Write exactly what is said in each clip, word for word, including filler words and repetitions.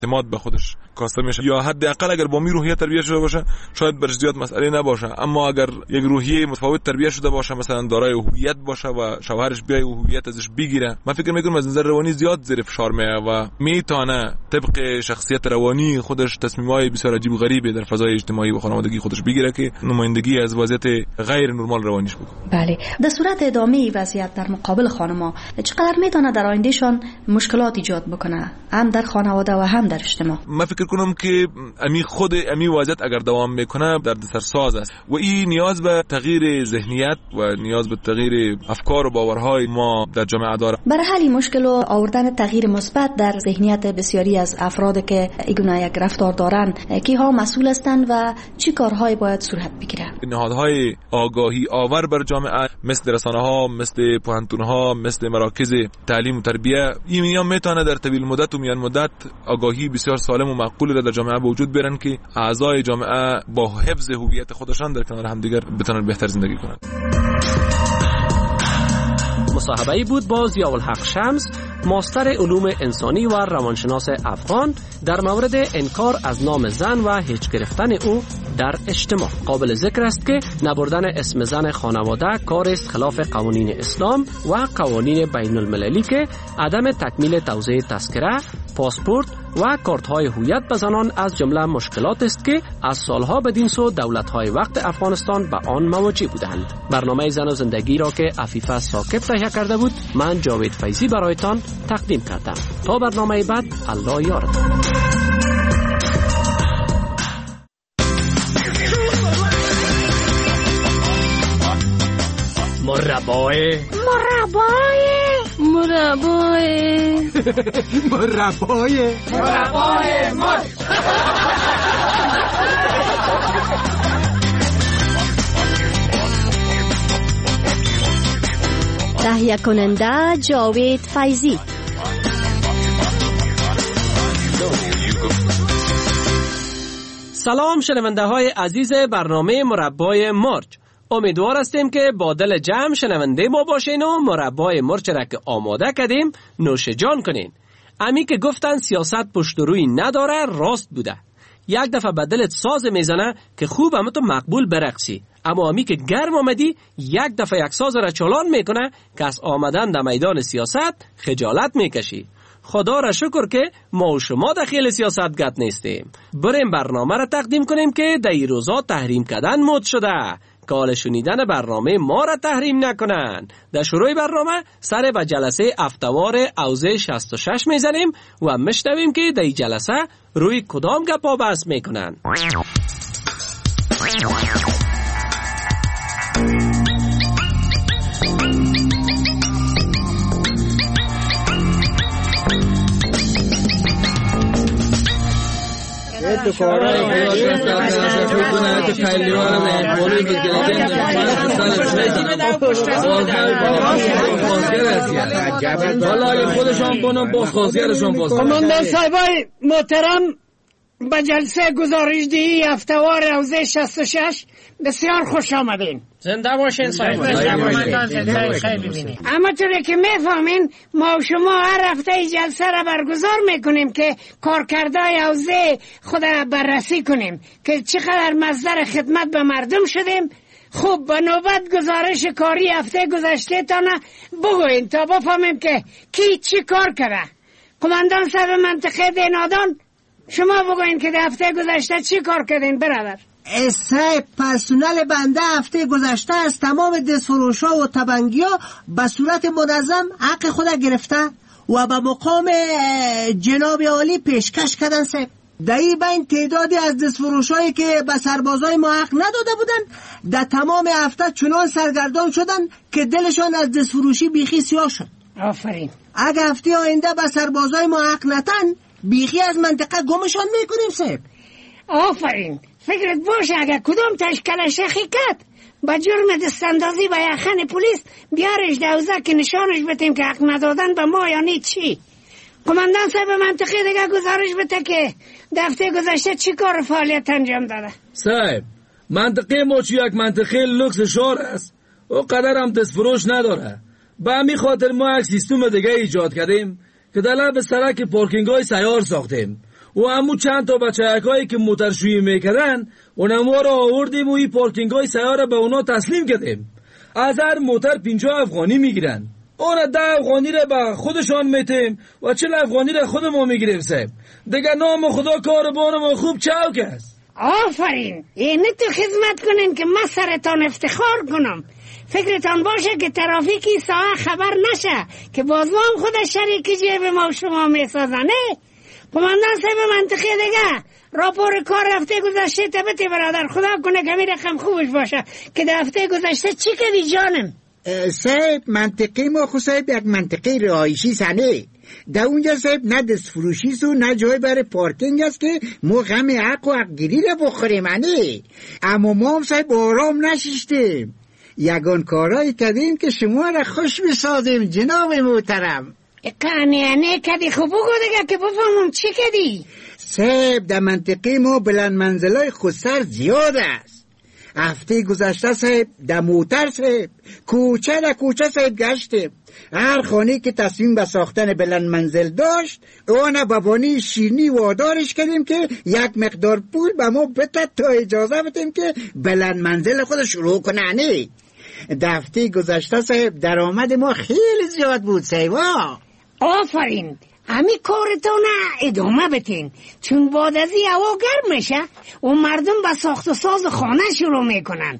اعتماد به خودش کاسته میشه، یا حداقل اگر با می روحیه تربیت شده باشه شاید برش زیاد مسئله نباشه. اما اگر یک روحیه متفاوت تربیت شده باشه، مثلا دارای هویت باشه و شوهرش بیای هویت ازش بگیره، من فکر میکنم از نظر روانی زیاد زیر فشار میاد و میتونه طبق شخصیت روانی خودش تصمیمای بسیار عجیب و غریبی در فضای اجتماعی و خانوادگی خودش بگیره که نمایندگی از وضعیت غیر نرمال روانیش بود. بله، در صورت ادامه وضعیت در مقابل خانم‌ها چقدر میتونه در آیندهشان مشکلات ایجاد بکنه، هم در خانواده و هم در اجتماع؟ من فکر کنم که امی خود امی وضعیت اگر دوام میکنه دردسرساز است و این نیاز به تغییر ذهنیت و نیاز به تغییر افکار و باورهای ما در جامعه داره. برای حل مشکل و آوردن تغییر مثبت در ذهنیت بسیاری از افراد که ایگونه یک رفتار دارن، کیها مسئول هستند و چی کارهایی باید صورت بگیره؟ نهادهای آگاهی آور بر جامعه مثل رسانه‌ها، مثل پوهنتون‌ها، مثل مراکز تعلیم و تربیت، این میتونه در طویل مدت و میان مدت آگاهی بسیار سالم و معقول را در جامعه به وجود بیارن که اعضای جامعه با حفظ هویت خودشان در کنار همدیگر بتونن بهتر زندگی کنند. مصاحبه‌ای بود با ضیاءالحق شمس، ماستر علوم انسانی و روانشناس افغان، در مورد انکار از نام زن و هیچ گرفتن او در اجتماع. قابل ذکر است که نبردن اسم زن خانواده کار است خلاف قوانین اسلام و قوانین بین المللی که عدم تکمیل توزیع تذکره، پاسپورت و کارت‌های هویت به زنان از جمله مشکلات است که از سالها بدین سو دولت‌های وقت افغانستان به آن مواجه بودند. برنامه زن و زندگی را که عفیفه ثاقب تهیه کرده بود، من جاوید فیضی برایتان تقدیم کردم. تا برنامه بعد، الله یارتان. مربای مربای مربای مربای مربای مرد. تهیه کننده جاوید فیضی. سلام شنونده های عزیز برنامه مربای مرچ. امیدوار هستیم که با دل جمع شنونده ما باشین و مربای مرچ را که آماده کردیم نوش جان کنین. امی که گفتن سیاست پشت و روی نداره راست بوده. یک دفعه به دلت ساز میزنه که خوب هم تو مقبول برقصی، اما امی که گرم آمدی یک دفعه یک ساز را چالان میکنه که از آمدن در میدان سیاست خجالت میکشی. خدا را شکر که ما و شما داخل سیاست گت نیستیم. بریم برنامه را تقدیم کنیم که در این روزا تحریم کردن مد شده. که حال شنیدن برنامه ما را تحریم نکنن. در شروع برنامه سر و جلسه افتوار اوضاع شصت و شش میزنیم و مشنویم که در این جلسه روی کدام گپا بحث میکنن. تو کارهای خودت دست فکر کنه تو خیلیوار به پولی که گرفتن حالا خودشان بونم باز خواستگرشان باز. کماندان صاحبای محترم، به جلسه گزارشدهی هفتهوار حوزه شصت و شش بسیار خوش آمدین. زنده باشین صاحب. خیلی ببینید. اما طوری که میفهمین ما و شما هر هفته جلسه را برگزار میکنیم که کارکردهای حوزه خود بررسی کنیم که چقدر مصدر خدمت به مردم شدیم. خوب به نوبت گزارش کاری هفته گذشته تانه بگوین تا بفهمیم که کی چی کار کرده. کماندان صاحب منطقه دینادان، شما بگوین که در هفته گذشته چی کار کردین برادر؟ صاحب پرسونل بنده هفته گذشته از تمام دستفروش ها و تبنگی ها به صورت منظم حق خود گرفته و به مقام جناب عالی پیشکش کردن. صاحب در این بین تعدادی از دستفروش هایی که به سربازای ما حق نداده بودن در تمام هفته چنان سرگردان شدن که دلشان از دستفروشی بیخی سیاه شد. آفرین. اگه هفته آینده به سربازای ما حق نتن بیخی از منطقه گمشان میکنیم. صاحب آفرین. فکرت باشه اگه کدوم تشکل شخی کرد با جرم دستاندازی با یخن پلیس بیارش دوزه که نشانش بتیم که حق ندادن به ما یعنی چی. کماندان صاحب منطقه دیگه گزارش بده که دفعه گذشته چی کار فعالیت انجام داده. صاحب منطقه ما چی یک منطقه لوکس شهر است و قدر هم دستفروش نداره. به همین خاطر ما یک سیستم دیگه ایجاد کردیم که در لب سرک پارکینگ های سیار ساختیم و همون چند تا بچه‌هایی که موترشویی میکردن اونم رو آوردیم و این پارکینگ های سیاره به اونا تسلیم کردیم. از هر موتر پنجاه افغانی میگیرن. اون ده افغانی رو به خودشان میتیم و چهل افغانی رو خود ما میگیریم صاحب. دیگه نام خدا کاربان ما خوب چاک است. آفرین. اینه تو خدمت کنین که من سرتان افتخار کنم. فکرتان باشه که ترافیکی ساعه خبر نشه که بازوام خود شریک جیب ما شما میسازنه. قماندان صاحب منطقه دیگه راپور کار هفته گذشته تبتی برادر، خدا کنه که می رقم خوبش باشه که در هفته گذشته چی کردی جانم؟ صاحب منطقه ما خود صاحب یک منطقه رهایشی سنه. در اونجا صاحب نه دست فروشی سو نه جای برای پارکینگ است که ما غم حق و حقگیری رو بخوریم انه. اما ما هم صاحب آرام نشیشتیم، یگان کارایی کردیم که شما را خوش بسازیم جناب محترم. کنیانه کدی خوب بگو دیگه که بفهمم چی کدی؟ صاحب در منطقه ما بلند منزلای خودسر زیاد است. هفته گذشته صاحب در موتر صاحب کوچه در کوچه صاحب گشتیم. هر خانه که تصمیم به ساختن بلند منزل داشت اون بابانی شیرینی وادارش کردیم که یک مقدار پول به ما بده تا اجازه بدیم که بلند منزل خود شروع کنه. در هفته گذشته صاحب درآمد ما خیلی زیاد بود صاحب. آفرین. همی کارتون ادامه بتین، چون بعد از این هوا گرم میشه و مردم به ساخت و ساز خانه شروع میکنن.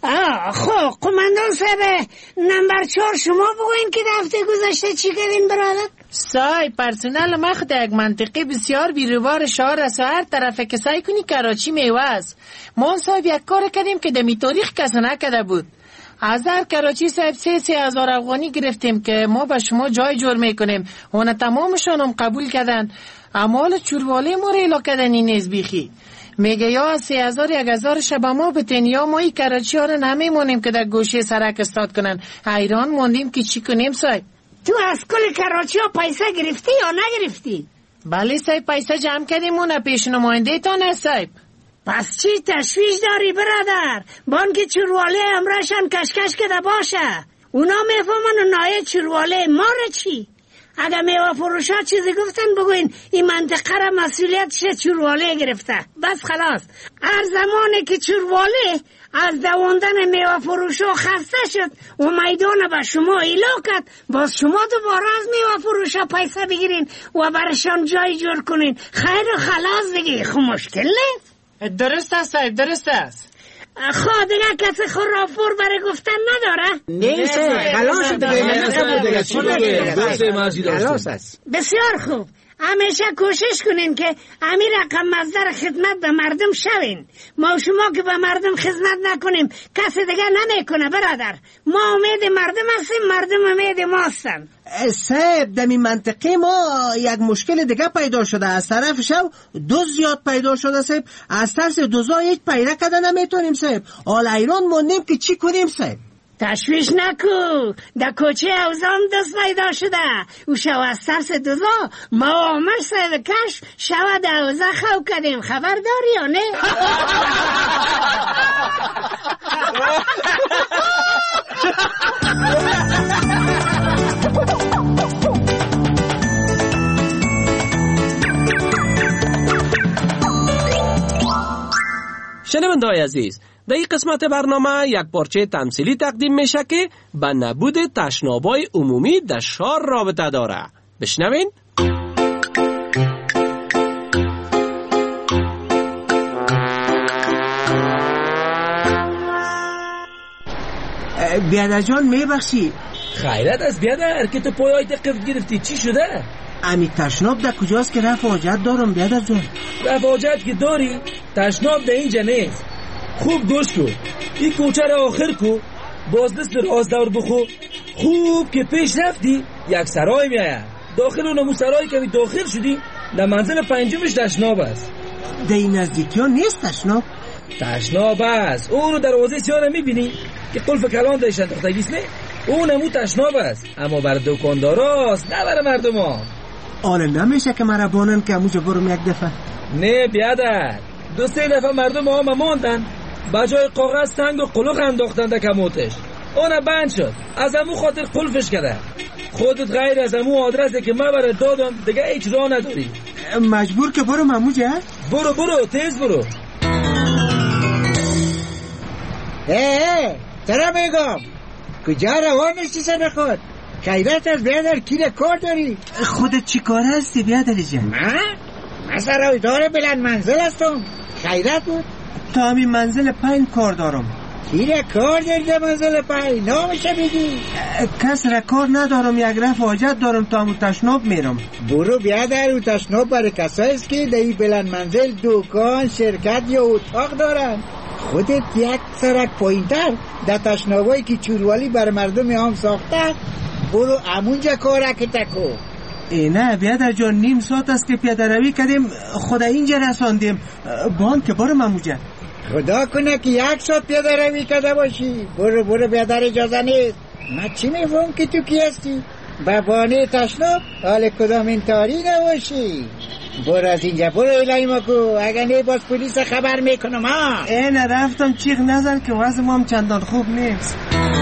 خب قماندان صاحب نمبر چهار شما بگوین که هفته گذشته چی کردین برادر؟ سای پرسنل ما خود یک منطقه بسیار بیروبار شهر است و هر طرف که سعی کنی کراچی میوه است. ما صاحب یک کار کردیم که دمی تاریخ کس نکرده بود. از در کراچی صاحب سه سه هزار افغانی گرفتیم که ما به شما جای جور میکنیم. اونا تمامشان هم قبول کردن. اما حالا چورواله ما رو ایلا کردن این نیز بیخی. میگه یا سه هزار یک هزار شب ما بتین یا ما ای کراچی ها رو نمیمونیم که در گوشه سرک استاد کنن. حیران موندیم که چی کنیم صاحب. تو از کل کراچی ها پیسه گرفتی یا نگرفتی؟ بله صاحب پیسه جمع کردیم اون پیش نماینده تان است صاحب. پس چی تشویش داری برادر؟ بانک چورواله امرشان کشکش کده باشه. اونا میفهمن نایه چورواله ما رو چی؟ اگه میوه فروشا چیزی گفتن بگوین این منطقه را مسئولیتش چورواله گرفته. بس خلاص. هر زمانی که چورواله از دواندن میوه فروشا خسته شد و میدان به شما ایلا کرد، باز شما دوباره از میوه فروشا پیسه بگیرین و برشان جای جور کنین. خیر و خلاص دیگه. خب مشکل نیست. درست است صاحب درست است. خود دیگه کسی خرافور برای گفتن نداره؟ نیست خلاص دیگه خلاص است. بسیار خوب. همیشه کوشش کنین که همین رقم مصدر خدمت به مردم شوین. ما شما که به مردم خدمت نکنیم کسی دیگه نمیکنه برادر. ما امید مردم هستیم، مردم امید ما هستن. صاحب در این منطقه ما یک مشکل دیگه پیدا شده. از طرف شو دو زیاد پیدا شده صاحب. از ترس دوزا هیچ پیدا کده نمیتونیم صاحب. حال ایران موندیم که چی کنیم صاحب. تشویش نکو، در کوچه اوزام دست پیدا شده. او شو از ترس دوزا ما آمر صاحب کش شو در اوزا خو کدیم. خبر داری یا نه؟ شنونده‌های عزیز، در این قسمت برنامه یک پارچه تمثیلی تقدیم میشه که به نبود تشنابای عمومی در شهر رابطه داره. بشنوین. بیادر جان میبخشی؟ خیرت از بیادر که تو پایای قفل گرفتی چی شده؟ امی تشناب در کجاست که رفع حاجت دارم بیادر جان؟ رفع حاجت که داری؟ تشناب در اینجا نیست. خوب گوش کن، این کوچه را آخر کو، باز دست راست دور بخو. خوب که پیش رفتی یک سرای میاید. داخل اونمو سرای کمی داخل شدی در منزل پنجمش تشناب است. در این نزدیکی ها نیست تشناب؟ تشناب است. اونو دروازه سیاه میبینی که قلف کلان داشتن تختگیست نه؟ اونمو تشناب است، اما بر دکانداراست نه بر مردم ها. آره نمیشه که مرا بانن که اموجا برم یک دفعه؟ نه بیادر، دو سه دفعه مردم ها مماندن بجای کاغذ سنگ و قلوق انداختن در کموتش. اون بند شد، از امو خاطر قلفش کرده. خودت غیر از امو آدرسه که من برای دادم دیگه هیچ راه نداری. مجبور که برو مموجه. برو برو تیز برو. اه چرا میگم کجا روان نیستی سر خود؟ خیرت از بیادر کیر کار داری؟ خودت چی کار هستی بیادر جان؟ من؟ من سرایدار بلند منزل هستم. خیرت بود؟ تا همین منزل پایین کار دارم. کیر کار داری در منزل پایین؟ نامشه بگی؟ کس را کار ندارم، یک رفع حاجت دارم تا همون تشناب میرم. برو بیادر او تشناب برای کسایی است که در این بلند منزل دکان شرکت یا اتاق دارن. خودت یک سرک پایینتر در تشنابایی که چوروالی بر مردم هم ساخته برو امونجا کارک تکو. ای نه بیادر جان، نیم ساعت است که پیاده روی کردیم خدا اینجا رساندیم. بان که برو مموجه. خدا کنه که یک ساعت پیاده روی کرده باشی. برو برو بیادر اجازه نیست. من چی میفهم که تو کی هستی؟ به بانه تشناب حال کدام این تاری نباشی. برو از اینجا برو الهی مکو، اگر نه باز پلیس خبر میکنم ها. این رفتم چیغ نزن که وضع ما هم چندان خوب نیست.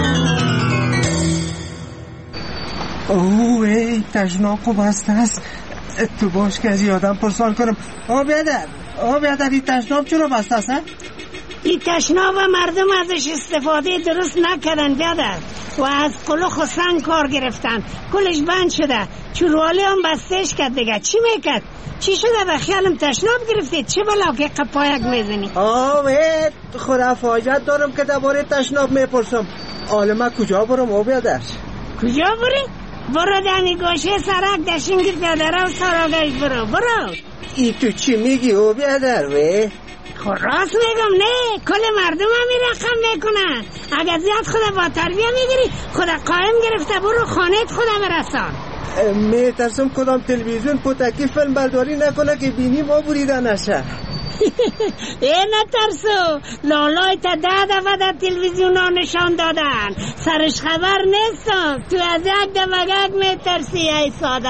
اوه ای تشناب خوب بسته است. تو باش که از یادم پرسان کنم. آه بیادر آه بیادر این تشناب چرا بسته است؟ این تشناب مردم ازش استفاده درست نکردن بیادر و از قلوخ و سنگ کار گرفتن، کلش بند شده. چوروالی هم بستش کرد دیگه. چی میکرد؟ چی شده؟ به خیالم تشناب گرفتید؟ چه بلا که قپایک میزنی؟ آه خدا فاجت دارم که درباره تشناب میپرسم. عالمه کجا برم او بیادر؟ کجا بری؟ برو دمی گوشه سرک دشنگیر پیادره و سراغش برو برو. ای تو چی میگی او بیادر وی؟ خب راست میگم نه، کل مردم همی رقم میکنن. اگر زیاد خدا با تربیه میگیری خدا قایم گرفته برو خانهت خدا برسان. میترسم کدام تلویزیون پوتکی فیلم برداری نکنه که بینی ما بریده نشه. ای نترسو، لالای تا ده دفعه در تلویزیون ها نشان دادن، سرش خبر نیستم. تو از یک دفعه میترسی ای ساده.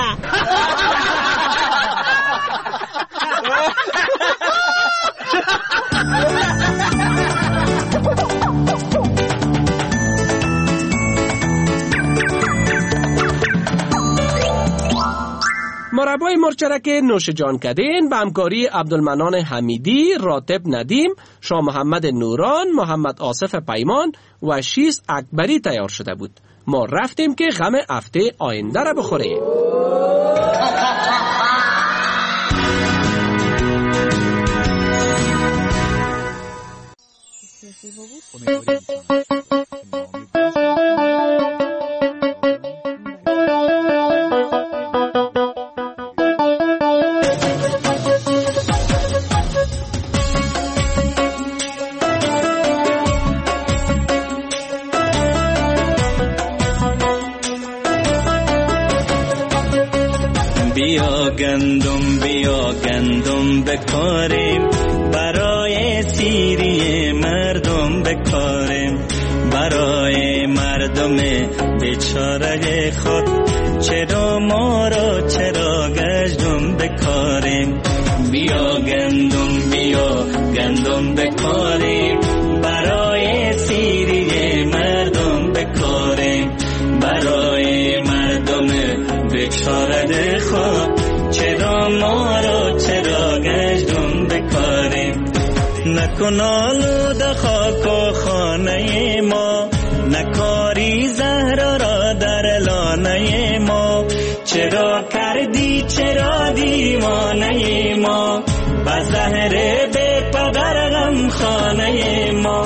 مربای مرچرک نوش جان کدین به همکاری عبدالمنان حمیدی، راتب ندیم، شاه محمد نوران، محمد آصف پیمان و شیس اکبری تیار شده بود. ما رفتیم که غم هفته آینده را بخوریم. بیا گندم بیا گندم بکاریم، برای سیری مردم بکاریم، برای مردم بیچاره خود چرا ما را چرا گشتم بکاریم. بیا گندم بیا گندم بکاریم، برای سیری مردم بکاریم، برای مردم بیچاره خود چرا ما را چرا گشتم بکاریم. نکن آلوده خاک و خانه ما، نکاری زهر را در لانه ما، چرا کردی چرا دیوانه ما، با زهر بی پدر غم خانه ما.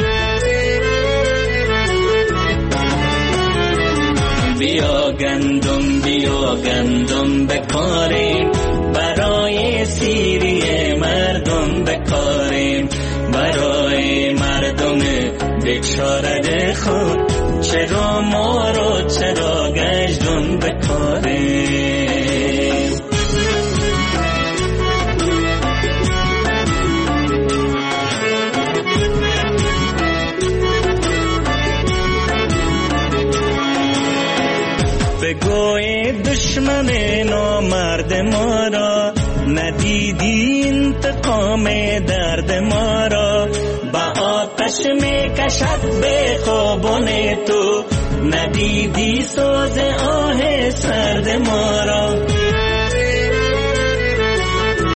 بیا گندم بیا گندم بکاریم، برای سیری مردم بکاریم، برای مردم بیچاره خود چرا ما رو چرا گشتم بکاریم. بگوی دشمن نامرد ما را، ندیدی انتقام درد ما را، با آتش می کشد به خوابان تو، ندیدی سوز آه سرد ما را.